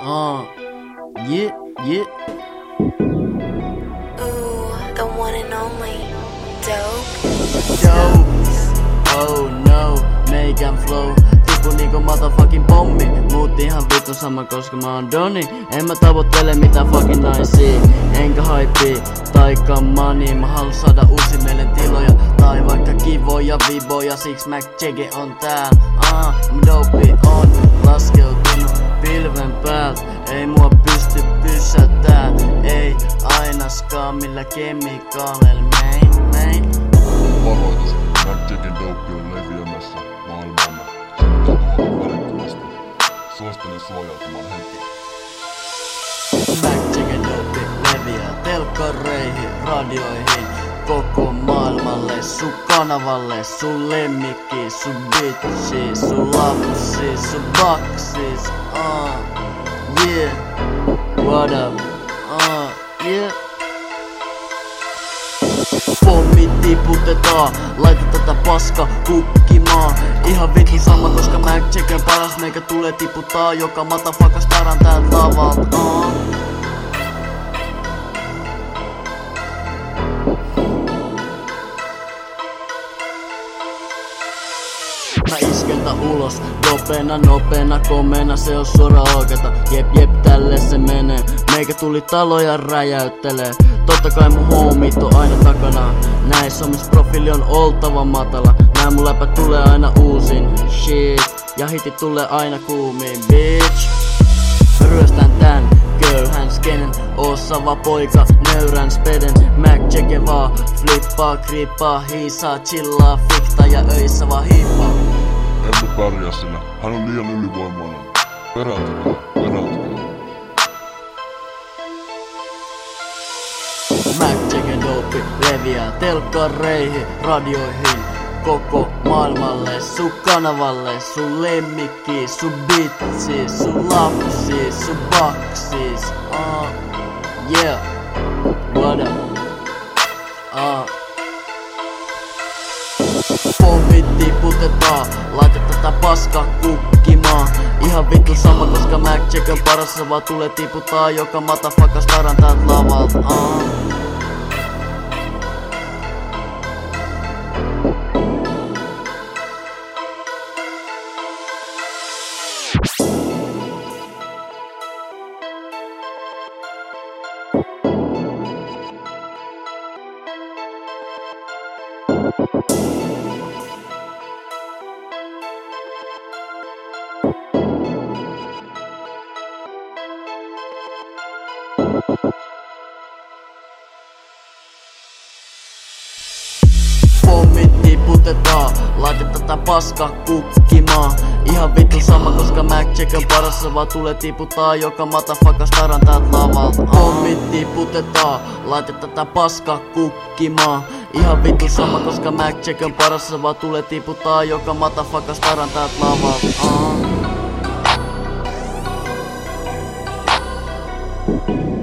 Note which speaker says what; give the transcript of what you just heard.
Speaker 1: Yeah, yeah.
Speaker 2: Ooh, the one and only Dope.
Speaker 1: Oh no, meikän flow tippu niinku motherfucking pommi. Muut ihan vittu sama koska mä oon Doni. En mä tavoittele mitään fucking naisia, enkä hypea taikka money. Mä haluun saada uusi mielen tiloja tai vaikka kivoja viboja. Siksi McJagge on tääl. Dope on laskeutunut pilven päältä. Ei mua pysty pysäyttää, ei ainaskaan millä kemikaaleilla main.
Speaker 3: Varoitus, McJaggen dope on leviämässä maailmalla. Seurataan välittömästi. Suosittelen suojautumaan heti.
Speaker 1: McJaggen dope leviää telkkareihin, radioihin, koko maailmalle, sun kanavalle, sun lemmikki, sun bitchi, sun lapsi, sun baksis. Yeah, what up? Yeah. Pommi tiputetaan, laita tätä paska kukkimaan. Ihan vittu sama koska McJaggen paras, meikä tulee tiputtaa joka motherfuckers taran täältä lavalta. Mä iskeltä ulos, nopeena, komeena, se on suora oikeeta. Jep, tälle se menee. Meikä tuli taloja räjäyttelee. Totta kai mun homit on aina takana. Näissä omis profiili on oltava matala. Nää mun läpät tulee aina uusin. Shit, ja hitit tulee aina kuumiin, bitch. Ryöstän tän köyhän skenen, osaava poika, nöyrän speden. McJagge vaan flippaa, krippaa, hiisaa, chillaa, fiktaa ja öissä vaan hiippaa.
Speaker 3: Emme pärjää sillä, hän on liian ylivoimainen. Peräytykää.
Speaker 1: McJaggen dope leviää telkkareihin, radioihin, koko maailmalle, sun kanavalle, sun lemmikki, sun bitchi, sun lapsi, sun baksis. Yeah, what up? Pommit tiputetaan, laita tätä paska kukkimaan. Ihan vittu sama koska McJagge on paras, se vaan tulee tiputtaa joka motherfuckers taran täältä lavalta. Pommit tiputetaan, laita tätä paska kukkimaan. Ihan vittu sama koska McJagge on paras, se vaan tulee tiputtaa joka motherfuckers taran täältä lavalta. Pommit tiputetaan, laita tätä paska kukkimaan. Ihan vittu sama koska McJagge on paras, se vaan tulee tiputtaa joka motherfuckers taran täältä lavalta.